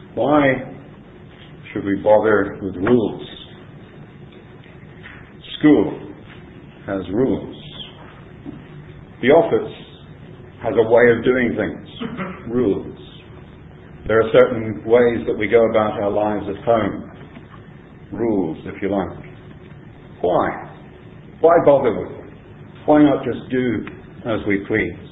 Why should we bother with rules? School has rules. The office has a way of doing things, rules. There are certain ways that we go about our lives at home, rules, if you like. Why? Why bother with them? Why not just do as we please?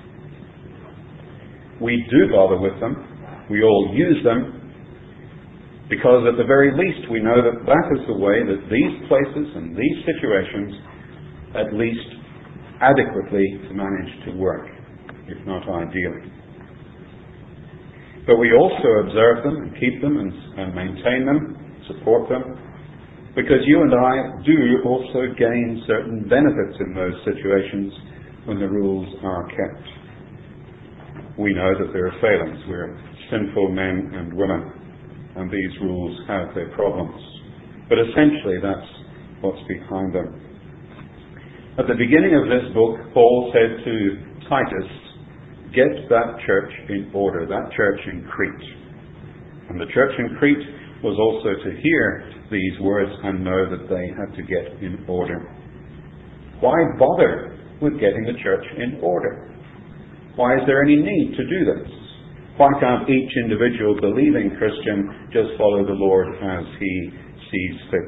We do bother with them. We all use them because at the very least we know that that is the way that these places and these situations at least adequately manage to work, if not ideally. But we also observe them and keep them and maintain them, support them, because you and I do also gain certain benefits in those situations when the rules are kept. We know that there are failings. We're sinful men and women, and these rules have their problems. But essentially that's what's behind them. At the beginning of this book, Paul said to Titus, get that church in order, that church in Crete. And the church in Crete was also to hear these words and know that they had to get in order. Why bother with getting the church in order? Why is there any need to do this? Why can't each individual believing Christian just follow the Lord as he sees fit?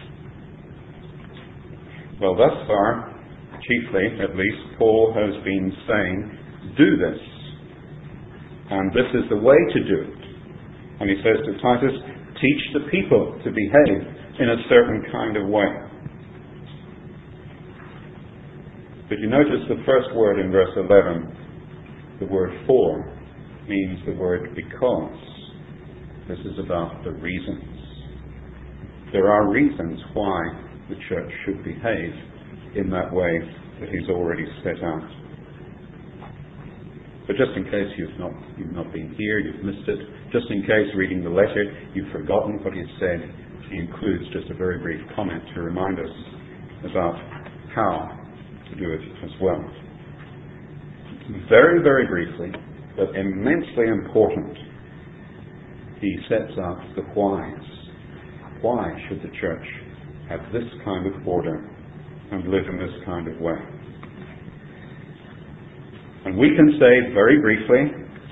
Well, thus far, chiefly at least, Paul has been saying, do this. And this is the way to do it. And he says to Titus, teach the people to behave in a certain kind of way. But you notice the first word in verse 11, the word for, means the word because. This is about the reasons. There are reasons why the church should behave in that way that he's already set out. But just in case you've not been here, you've missed it, just in case reading the letter you've forgotten what he said, he includes just a very brief comment to remind us about how to do it as well. Very, very briefly, but immensely important, he sets out the whys. Why should the church have this kind of order and live in this kind of way? And we can say very briefly,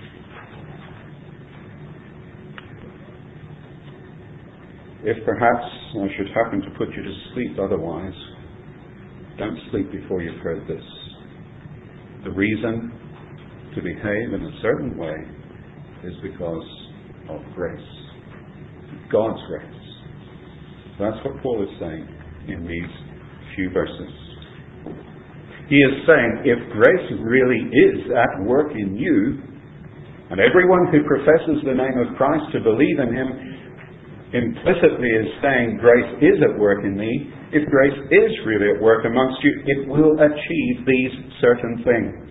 if perhaps I should happen to put you to sleep otherwise, don't sleep before you've heard this. The reason to behave in a certain way is because of grace. God's grace. That's what Paul is saying in these few verses. He is saying, if grace really is at work in you, and everyone who professes the name of Christ to believe in him implicitly is saying, grace is at work in me, if grace is really at work amongst you, it will achieve these certain things.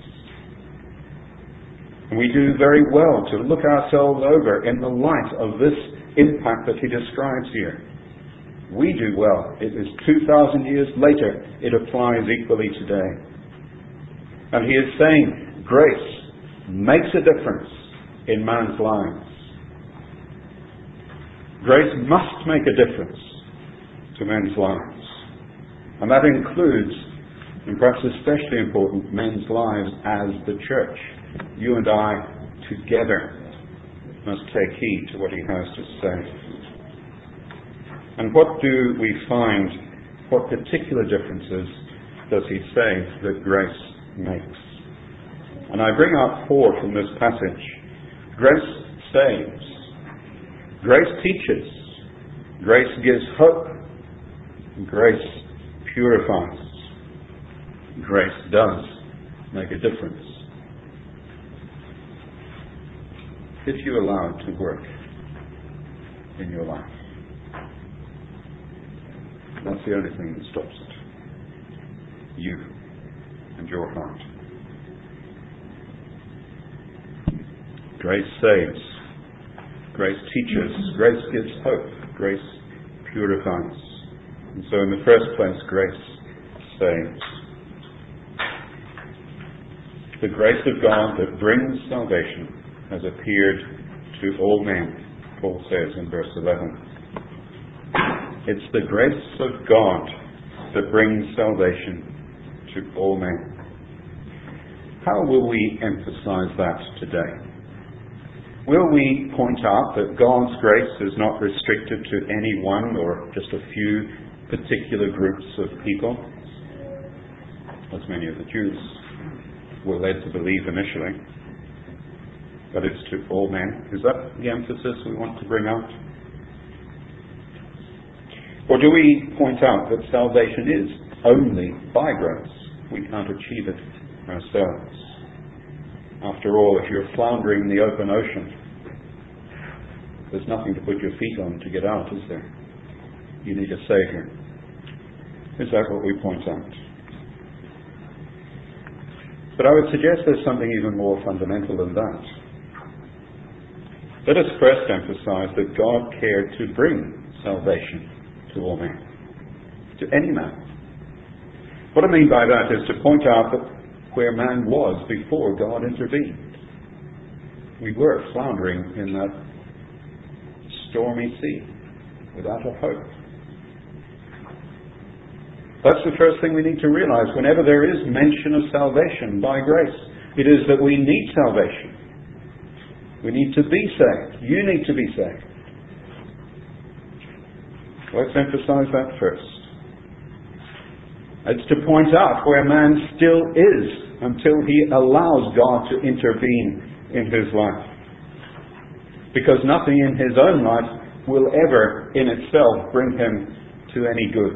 And we do very well to look ourselves over in the light of this impact that he describes here. We do well. It is 2,000 years later. It applies equally today. And he is saying grace makes a difference in man's lives. Grace must make a difference to men's lives. And that includes, and perhaps especially important, men's lives as the church. You and I together must take heed to what he has to say. And what do we find? What particular differences does he say that grace makes? And I bring out 4 from this passage. Grace saves. Grace teaches. Grace gives hope. Grace purifies. Grace does make a difference. If you allow it to work in your life. That's the only thing that stops it. You and your heart. Grace saves. Grace teaches. Grace gives hope. Grace purifies. And so in the first place, grace saves. The grace of God that brings salvation has appeared to all men. Paul says in verse 11. It's the grace of God that brings salvation to all men. How will we emphasize that today? Will we point out that God's grace is not restricted to any one or just a few particular groups of people, as many of the Jews were led to believe initially, but it's to all men? Is that the emphasis we want to bring out? Or do we point out that salvation is only by grace? We can't achieve it ourselves. After all, if you're floundering in the open ocean, there's nothing to put your feet on to get out, is there? You need a Saviour. Is that what we point out? But I would suggest there's something even more fundamental than that. Let us first emphasize that God cared to bring salvation to all men, to any man. What I mean by that is to point out that where man was before God intervened, we were floundering in that stormy sea without a hope. That's the first thing we need to realize whenever there is mention of salvation by grace. It is that we need salvation. We need to be saved. You need to be saved. Let's emphasize that first. It's to point out where man still is until he allows God to intervene in his life. Because nothing in his own life will ever in itself bring him to any good.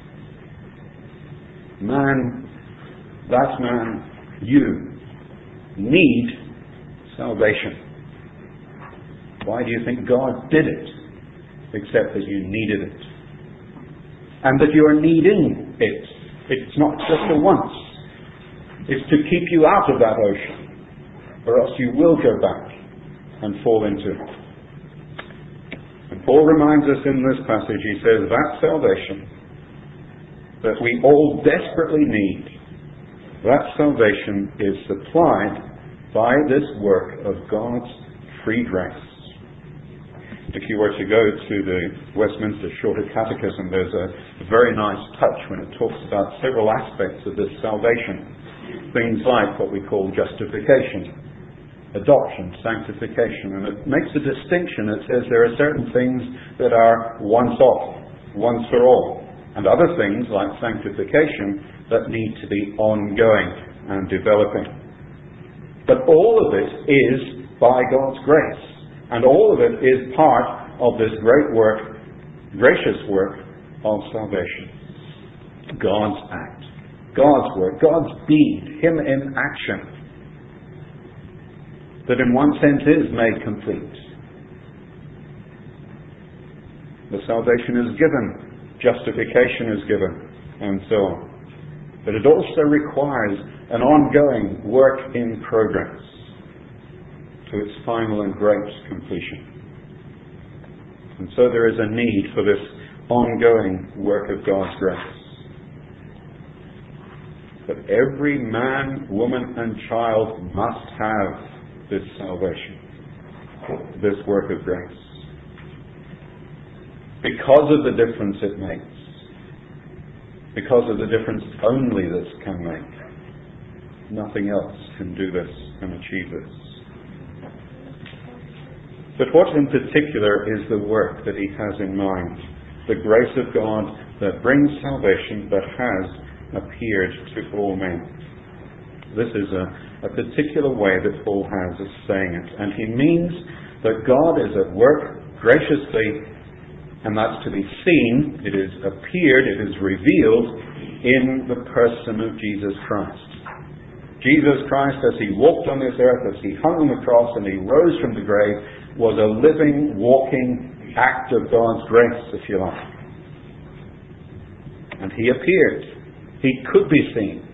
That man, you need salvation. Why do you think God did it? Except that you needed it. And that you are needing it. It's not just a once. It's to keep you out of that ocean. Or else you will go back and fall into it. And Paul reminds us in this passage, he says, that salvation that we all desperately need, that salvation is supplied by this work of God's free grace. If you were to go to the Westminster Shorter Catechism, there's a very nice touch when it talks about several aspects of this salvation. Things like what we call justification, adoption, sanctification. And it makes a distinction. It says there are certain things that are once off, once for all. And other things like sanctification that need to be ongoing and developing. But all of it is by God's grace. And all of it is part of this great work, gracious work of salvation. God's act, God's work, God's deed, Him in action, that in one sense is made complete. The salvation is given, justification is given, and so on. But it also requires an ongoing work in progress to its final and great completion. And so there is a need for this ongoing work of God's grace. But every man, woman and child must have this salvation, this work of grace. Because of the difference it makes. Because of the difference only this can make. Nothing else can do this and achieve this. But what in particular is the work that he has in mind? The grace of God that brings salvation that has appeared to all men. This is a particular way that Paul has of saying it. And he means that God is at work graciously, and that's to be seen, it is appeared, it is revealed in the person of Jesus Christ. Jesus Christ, as he walked on this earth, as he hung on the cross and he rose from the grave, was a living, walking act of God's grace, if you like. And he appeared. He could be seen.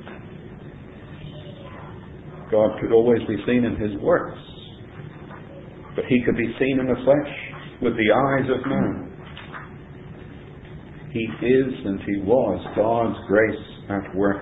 God could always be seen in his works. But he could be seen in the flesh with the eyes of man. He is and he was God's grace at work.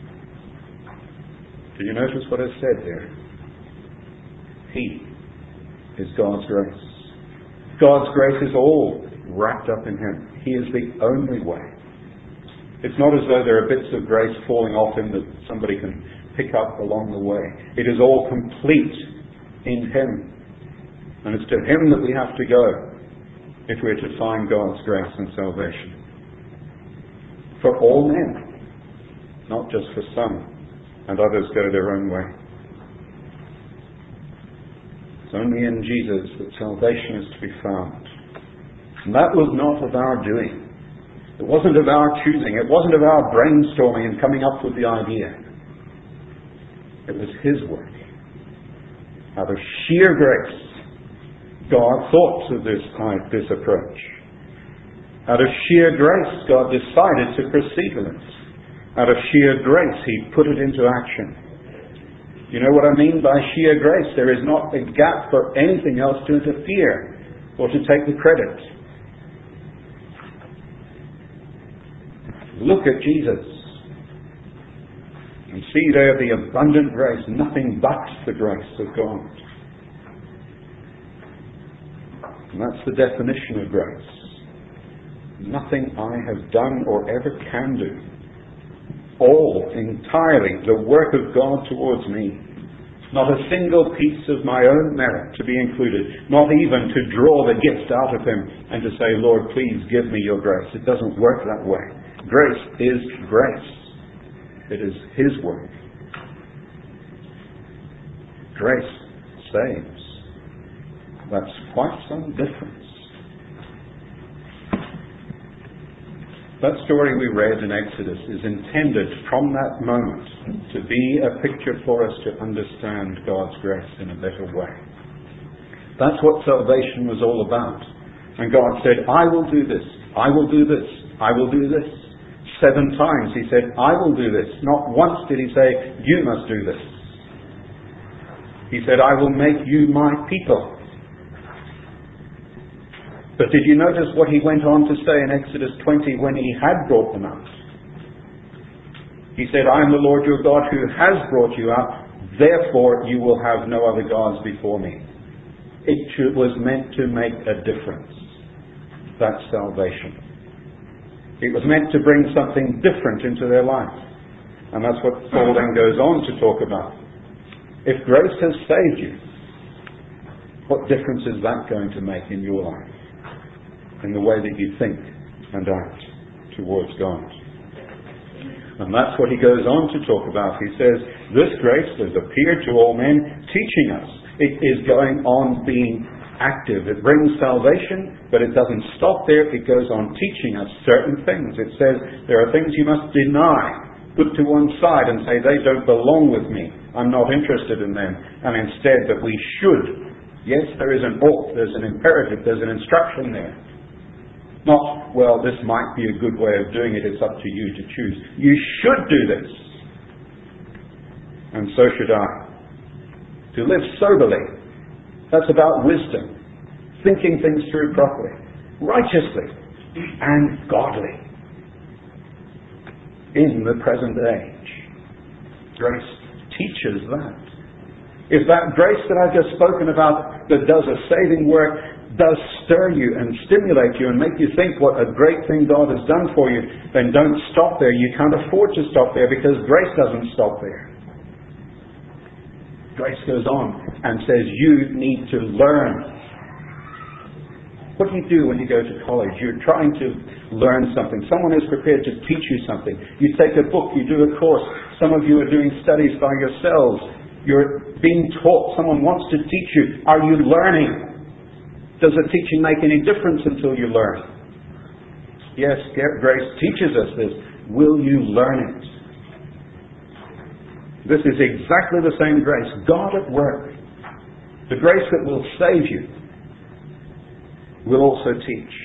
Did you notice what I said there? He. is God's grace. God's grace is all wrapped up in Him. He is the only way. It's not as though there are bits of grace falling off Him that somebody can pick up along the way. It is all complete in Him. And it's to Him that we have to go if we're to find God's grace and salvation. For all men, not just for some, and others go their own way. It's only in Jesus that salvation is to be found. And that was not of our doing. It wasn't of our choosing. It wasn't of our brainstorming and coming up with the idea. It was His work. Out of sheer grace, God thought of this approach. Out of sheer grace, God decided to proceed with it. Out of sheer grace, He put it into action. You know what I mean by sheer grace? There is not a gap for anything else to interfere or to take the credit. Look at Jesus and see there the abundant grace, nothing but the grace of God. And that's the definition of grace. Nothing I have done or ever can do. All, entirely, the work of God towards me. Not a single piece of my own merit to be included. Not even to draw the gift out of Him and to say, Lord, please give me your grace. It doesn't work that way. Grace is grace. It is His work. Grace saves. That's quite some difference. That story we read in Exodus is intended from that moment to be a picture for us to understand God's grace in a better way. That's what salvation was all about. And God said, I will do this, I will do this, I will do this. 7 times He said, I will do this. Not once did He say, you must do this. He said, I will make you my people. But did you notice what He went on to say in Exodus 20 when He had brought them out? He said, I am the Lord your God who has brought you out, therefore you will have no other gods before me. It was meant to make a difference. That's salvation. It was meant to bring something different into their life. And that's what Paul then goes on to talk about. If grace has saved you, what difference is that going to make in your life? In the way that you think and act towards God. And that's what he goes on to talk about. He says, this grace has appeared to all men, teaching us. It is going on being active. It brings salvation, but it doesn't stop there. It goes on teaching us certain things. It says there are things you must deny, put to one side and say, they don't belong with me. I'm not interested in them. And instead that we should. Yes, there is an ought, there's an imperative, there's an instruction there. Not, well, this might be a good way of doing it, it's up to you to choose. You should do this. And so should I. To live soberly, that's about wisdom, thinking things through properly, righteously, and godly. In the present age. Grace teaches that. If that grace that I've just spoken about that does a saving work does stir you and stimulate you and make you think what a great thing God has done for you, then don't stop there. You can't afford to stop there because grace doesn't stop there. Grace goes on and says you need to learn. What do you do when you go to college? You're trying to learn something. Someone is prepared to teach you something. You take a book, you do a course. Some of you are doing studies by yourselves. You're being taught. Someone wants to teach you. Are you learning? Does the teaching make any difference until you learn? Yes, grace teaches us this. Will you learn it? This is exactly the same grace. God at work. The grace that will save you will also teach.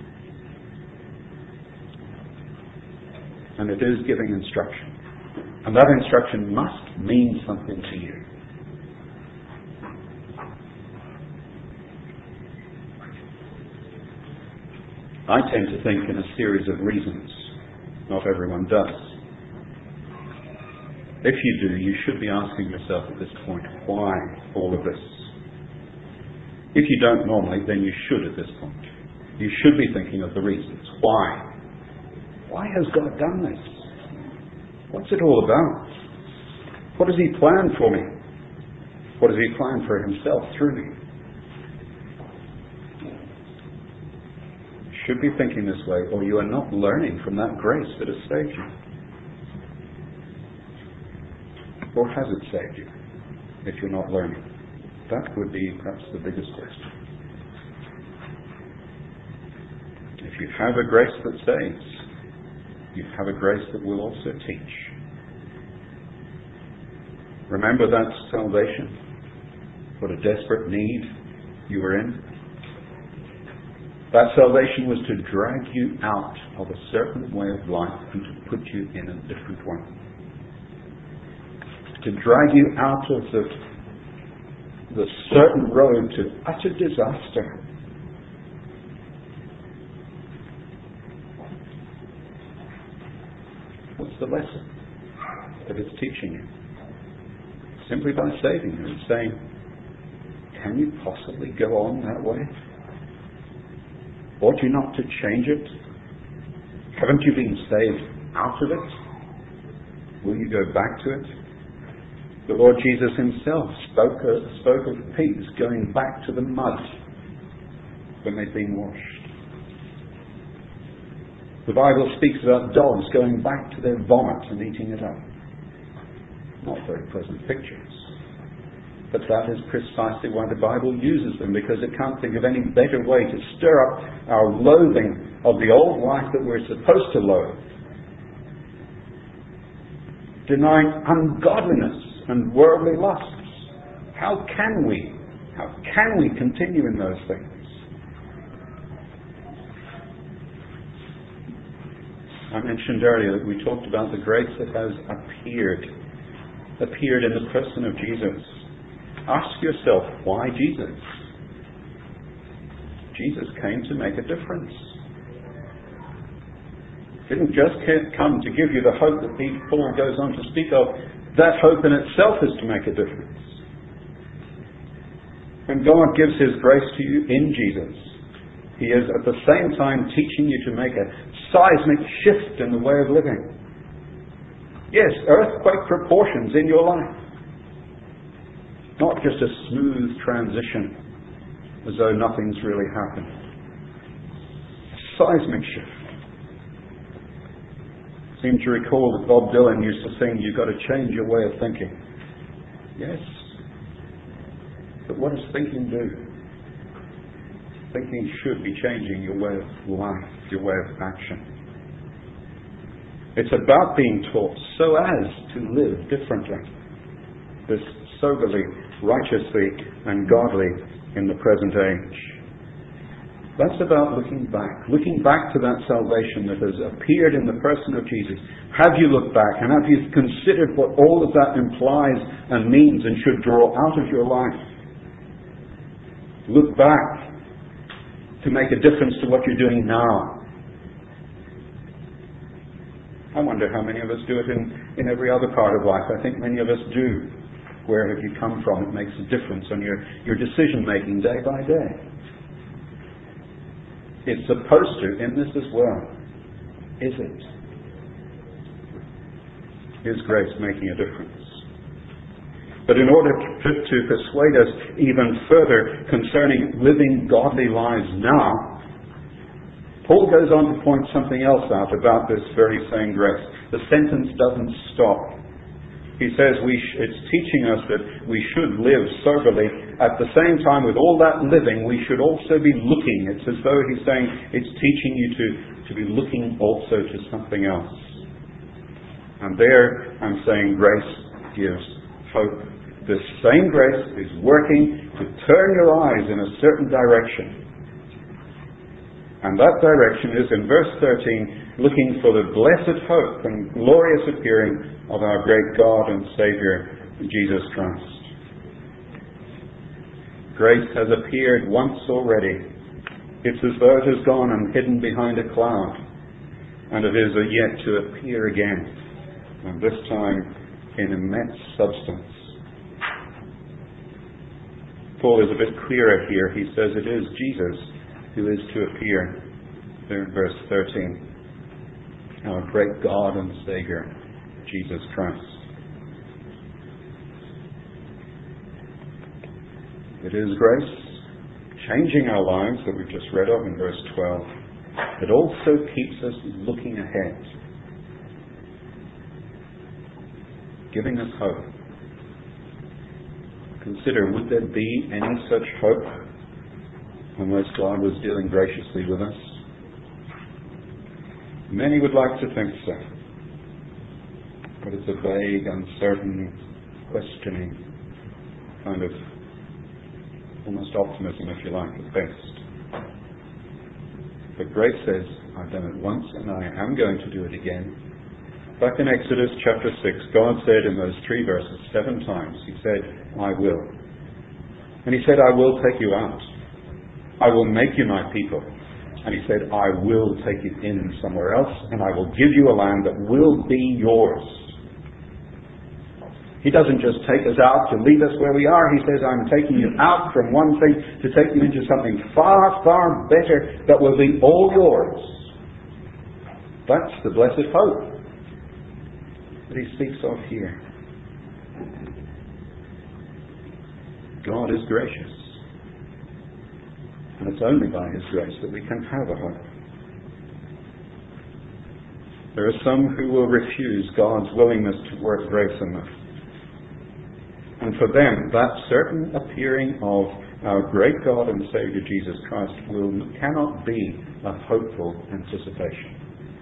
And it is giving instruction. And that instruction must mean something to you. I tend to think in a series of reasons. Not everyone does. If you do, you should be asking yourself at this point, why all of this? If you don't normally, then you should at this point. You should be thinking of the reasons. Why? Why has God done this? What's it all about? What does He plan for me? What does He plan for Himself through me? You should be thinking this way, or you are not learning from that grace that has saved you. Or has it saved you, if you're not learning? That would be perhaps the biggest question. If you have a grace that saves, you have a grace that will also teach. Remember that salvation? What a desperate need you were in? That salvation was to drag you out of a certain way of life and to put you in a different one. To drag you out of the certain road to utter disaster. What's the lesson that it's teaching you? Simply by saving you and saying, can you possibly go on that way? Ought you not to change it? Haven't you been saved out of it? Will you go back to it? The Lord Jesus Himself spoke of pigs going back to the mud when they'd been washed. The Bible speaks about dogs going back to their vomit and eating it up. Not very pleasant pictures. But that is precisely why the Bible uses them, because it can't think of any better way to stir up our loathing of the old life that we're supposed to loathe. Denying ungodliness and worldly lusts. How can we continue in those things? I mentioned earlier that we talked about the grace that has appeared in the person of Jesus. Ask yourself, why Jesus? Jesus came to make a difference. Didn't just come to give you the hope that Paul goes on to speak of. That hope in itself is to make a difference. When God gives His grace to you in Jesus, He is at the same time teaching you to make a seismic shift in the way of living. Yes, earthquake proportions in your life. Not just a smooth transition as though nothing's really happened. A seismic shift. I seem to recall that Bob Dylan used to sing, you've got to change your way of thinking. Yes. But what does thinking do? Thinking should be changing your way of life, your way of action. It's about being taught so as to live differently. This soberly, righteously, and godly in the present age. That's about looking back to that salvation that has appeared in the person of Jesus. Have you looked back and have you considered what all of that implies and means and should draw out of your life? Look back to make a difference to what you're doing now. I wonder how many of us do it in every other part of life. I think many of us do. Where have you come from? It makes a difference on your decision making day by day. It's supposed to in this as well. Is it? Is grace making a difference? But in order to persuade us even further concerning living godly lives now, Paul goes on to point something else out about this very same grace. The sentence doesn't stop. He says it's teaching us that we should live soberly. At the same time, with all that living, we should also be looking. It's as though he's saying it's teaching you to be looking also to something else. And there I'm saying grace gives hope. This same grace is working to turn your eyes in a certain direction. And that direction is in verse 13, looking for the blessed hope and glorious appearing of our great God and Saviour, Jesus Christ. Grace has appeared once already. It's as though it has gone and hidden behind a cloud, and it is yet to appear again, and this time in immense substance. Paul is a bit clearer here. He says it is Jesus who is to appear. There in verse 13. Our great God and Saviour, Jesus Christ. It is grace, changing our lives, that we've just read of in verse 12. It also keeps us looking ahead, giving us hope. Consider, would there be any such hope unless God was dealing graciously with us? Many would like to think so, but it's a vague, uncertain, questioning kind of almost optimism, if you like, at best. But grace says, I've done it once and I am going to do it again. Back in Exodus chapter 6, God said in those 3 verses 7 times, He said, I will. And He said, I will take you out. I will make you my people. And He said, I will take you in somewhere else, and I will give you a land that will be yours. He doesn't just take us out to leave us where we are. He says, I'm taking you out from one thing to take you into something far, far better that will be all yours. That's the blessed hope that He speaks of here. God is gracious. And it's only by His grace that we can have a hope. There are some who will refuse God's willingness to work grace in them. And for them, that certain appearing of our great God and Saviour Jesus Christ cannot be a hopeful anticipation.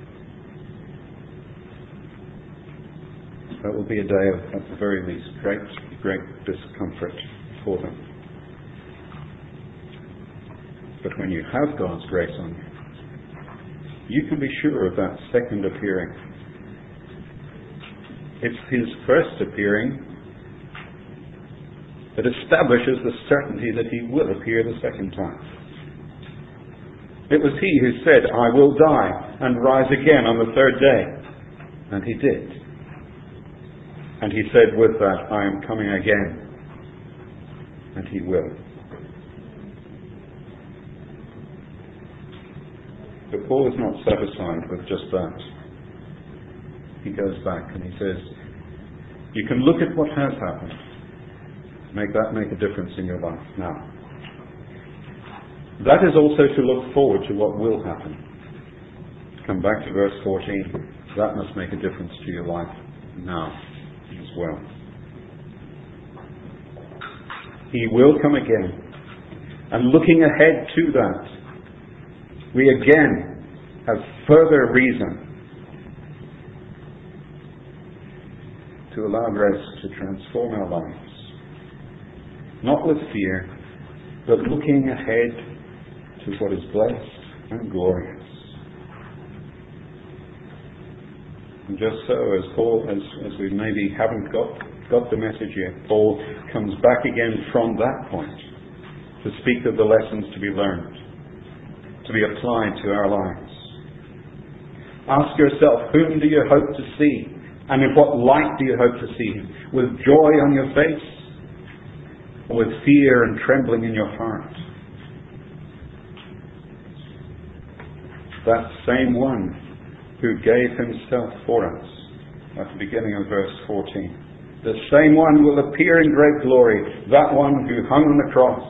That will be a day of, at the very least, great, great discomfort for them. But when you have God's grace on you, you can be sure of that second appearing. It's His first appearing that establishes the certainty that He will appear the second time. It was He who said, I will die and rise again on the third day. And He did. And He said with that, I am coming again. And He will. But Paul is not satisfied with just that. He goes back and he says, you can look at what has happened. Make a difference in your life now. That is also to look forward to what will happen. Come back to verse 14. That must make a difference to your life now as well. He will come again. And looking ahead to that, we again have further reason to allow grace to transform our lives. Not with fear, but looking ahead to what is blessed and glorious. And just so, as Paul, as we maybe haven't got the message yet, Paul comes back again from that point to speak of the lessons to be learned, to be applied to our lives. Ask yourself, whom do you hope to see? And in what light do you hope to see Him? With joy on your face? Or with fear and trembling in your heart? That same one who gave Himself for us, at the beginning of verse 14. The same one will appear in great glory, that one who hung on the cross.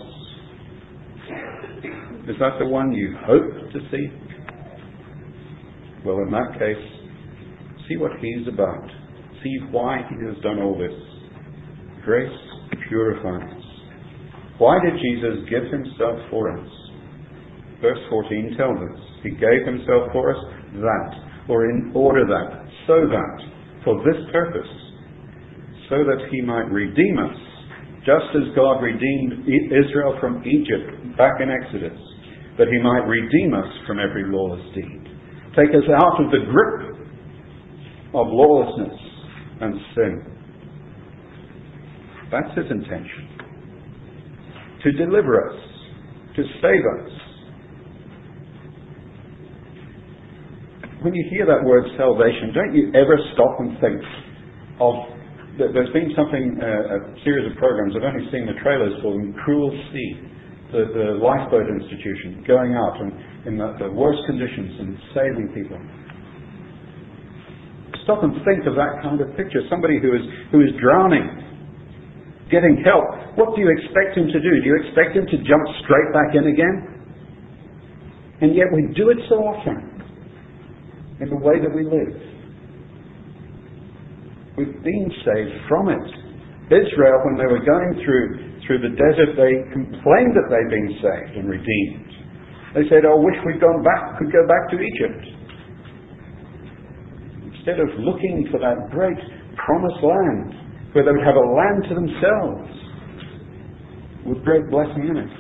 Is that the one you hope to see? Well, in that case, see what He's about. See why He has done all this. Grace purifies. Why did Jesus give Himself for us? Verse 14 tells us He gave Himself for us that, or in order that, so that, for this purpose, so that He might redeem us, just as God redeemed Israel from Egypt back in Exodus, that He might redeem us from every lawless deed. Take us out of the grip of lawlessness and sin. That's His intention. To deliver us, to save us. When you hear that word salvation, don't you ever stop and think of There's been a series of programs, I've only seen the trailers for them, Cruel Sea, the lifeboat institution, going out and in the worst conditions and saving people. Stop and think of that kind of picture. Somebody who is drowning, getting help. What do you expect him to do? Do you expect him to jump straight back in again? And yet we do it so often in the way that we live. We've been saved from it. Israel, when they were going through the desert, they complained that they'd been saved and redeemed. They said, "Oh, wish we'd could go back to Egypt." Instead of looking for that great promised land, where they would have a land to themselves, with great blessing in it.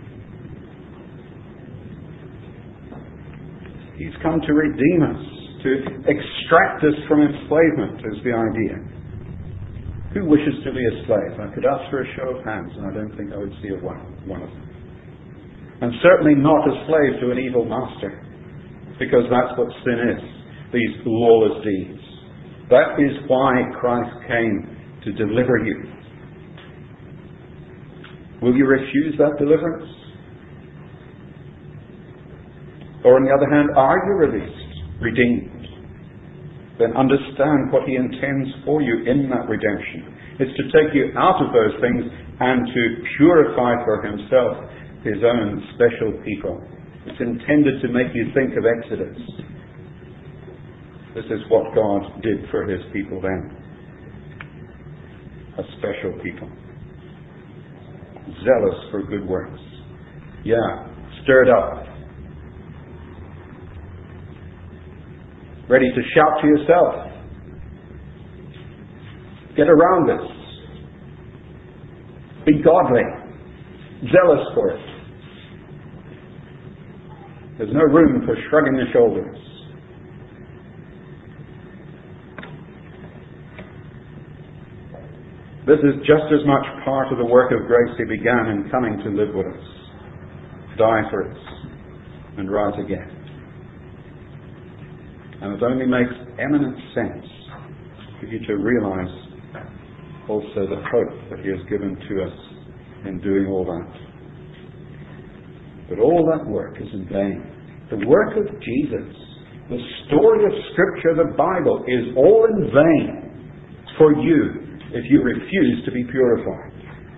He's come to redeem us, to extract us from enslavement, is the idea. Who wishes to be a slave? I could ask for a show of hands, and I don't think I would see one of them. And certainly not a slave to an evil master, because that's what sin is, these lawless deeds. That is why Christ came, to deliver you. Will you refuse that deliverance? Or on the other hand, are you released, redeemed? Then understand what He intends for you in that redemption. It's to take you out of those things and to purify for Himself His own special people. It's intended to make you think of Exodus. This is what God did for His people then. A special people. Zealous for good works. Yeah, stirred up. Ready to shout to yourself. Get around this. Be godly. Zealous for it. There's no room for shrugging the shoulders. This is just as much part of the work of grace He began in coming to live with us, die for us, and rise again. And it only makes eminent sense for you to realize also the hope that He has given to us in doing all that. But all that work is in vain. The work of Jesus, the story of Scripture, the Bible, is all in vain for you if you refuse to be purified.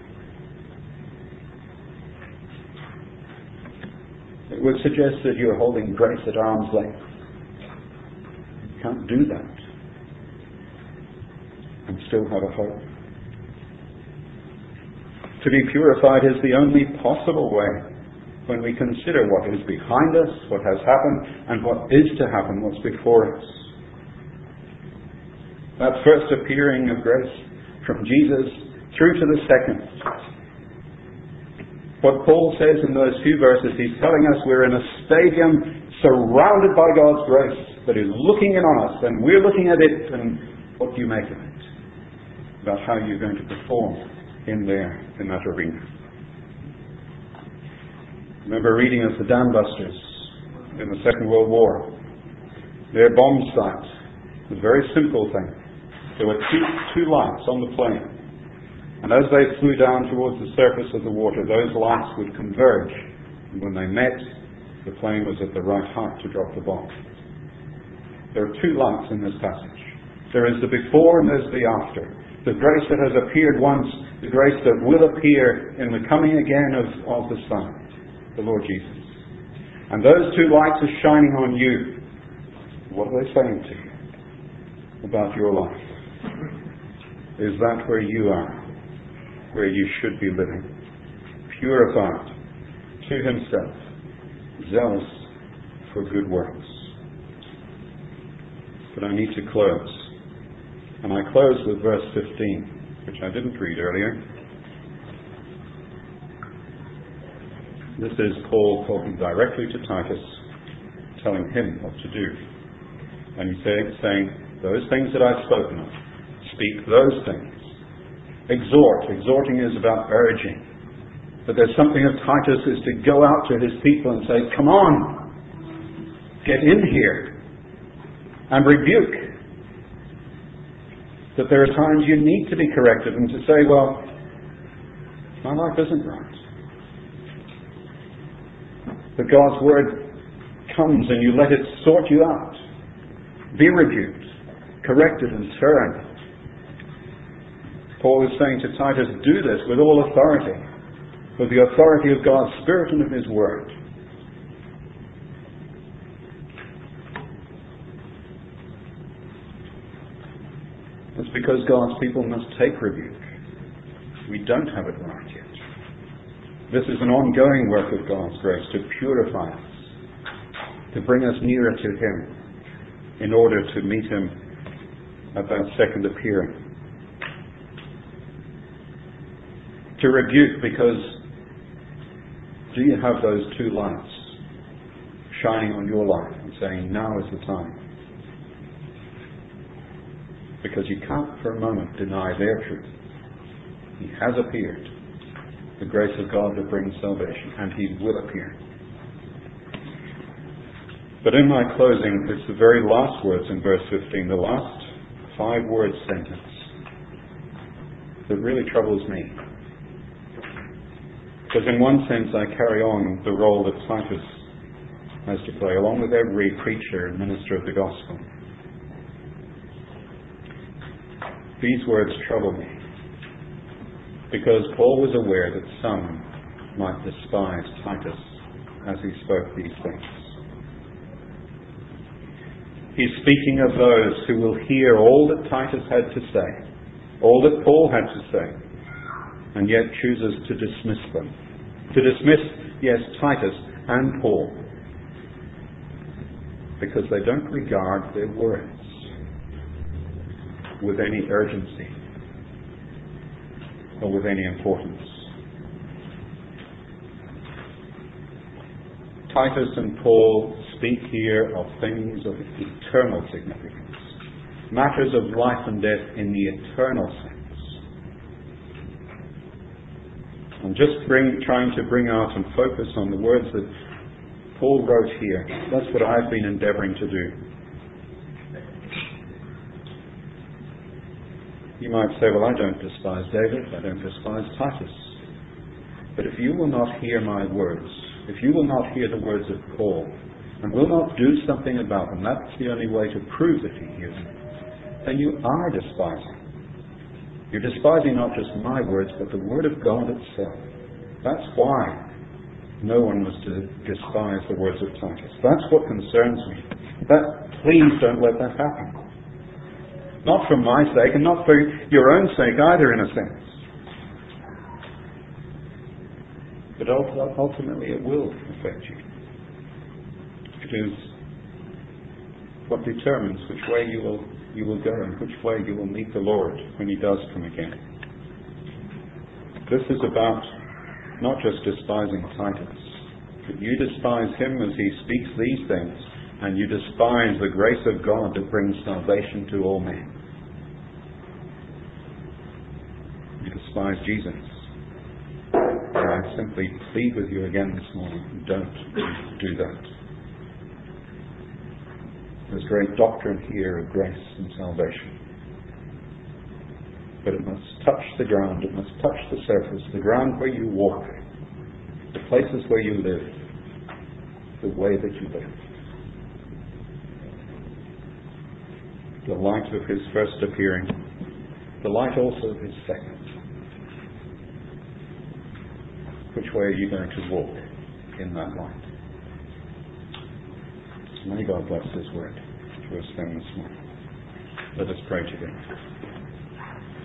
It would suggest that you're holding grace at arm's length. You can't do that and still have a hope. To be purified is the only possible way when we consider what is behind us, what has happened, and what is to happen, what's before us. That first appearing of grace from Jesus through to the second. What Paul says in those few verses, he's telling us we're in a stadium surrounded by God's grace that is looking in on us, and we're looking at it, and what do you make of it? About how you're going to perform in that arena. I remember reading of the Dam Busters in the Second World War. Their bomb site was a very simple thing. There were two lights on the plane, and as they flew down towards the surface of the water, those lights would converge, and when they met, the plane was at the right height to drop the bomb. There are two lights in this passage. There is the before and there's the after. The grace that has appeared once, the grace that will appear in the coming again of the Son, the Lord Jesus. And those two lights are shining on you. What are they saying to you about your life? Is that where you are? Where you should be living? Purified to Himself, zealous for good works. But I need to close. And I close with verse 15, which I didn't read earlier. This is Paul talking directly to Titus, telling him what to do. And he's saying, those things that I've spoken of, speak those things. Exhort. Exhorting is about urging. But there's something of Titus is to go out to his people and say, come on, get in here and rebuke. That there are times you need to be corrected and to say, well, my life isn't right. That God's Word comes and you let it sort you out. Be rebuked, corrected and turned. Paul is saying to Titus, do this with all authority, with the authority of God's Spirit and of His Word. It's because God's people must take rebuke. We don't have it right yet. This is an ongoing work of God's grace to purify us, to bring us nearer to Him in order to meet Him at that second appearing. To rebuke because do you have those two lights shining on your life and saying, now is the time? Because you can't for a moment deny their truth. He has appeared. The grace of God that brings salvation, and He will appear. But in my closing, it's the very last words in verse 15, the last 5-word sentence that really troubles me. Because in one sense I carry on the role that Titus has to play, along with every preacher and minister of the gospel. These words trouble me, because Paul was aware that some might despise Titus as he spoke these things. He's speaking of those who will hear all that Titus had to say, all that Paul had to say, and yet chooses to dismiss them. To dismiss, yes, Titus and Paul, because they don't regard their words with any urgency or with any importance. Titus and Paul speak here of things of eternal significance, matters of life and death in the eternal sense. I'm just trying to bring out and focus on the words that Paul wrote here. That's what I've been endeavoring to do. You might say, well, I don't despise David, I don't despise Titus. But if you will not hear my words, if you will not hear the words of Paul, and will not do something about them, that's the only way to prove that you hear them, then you are despising. You're despising not just my words, but the Word of God itself. That's why no one was to despise the words of Titus. That's what concerns me. Please don't let that happen. Not for my sake, and not for your own sake either, in a sense. But ultimately it will affect you. It is what determines which way you will go and which way you will meet the Lord when He does come again. This is about not just despising Titus, but you despise him as he speaks these things, and you despise the grace of God that brings salvation to all men. You despise Jesus. And I simply plead with you again this morning, don't do that. There's great doctrine here of grace and salvation. But it must touch the ground, it must touch the surface, the ground where you walk, the places where you live, the way that you live. The light of His first appearing, the light also of His second. Which way are you going to walk in that light? May God bless His word to us then this morning. Let us pray together.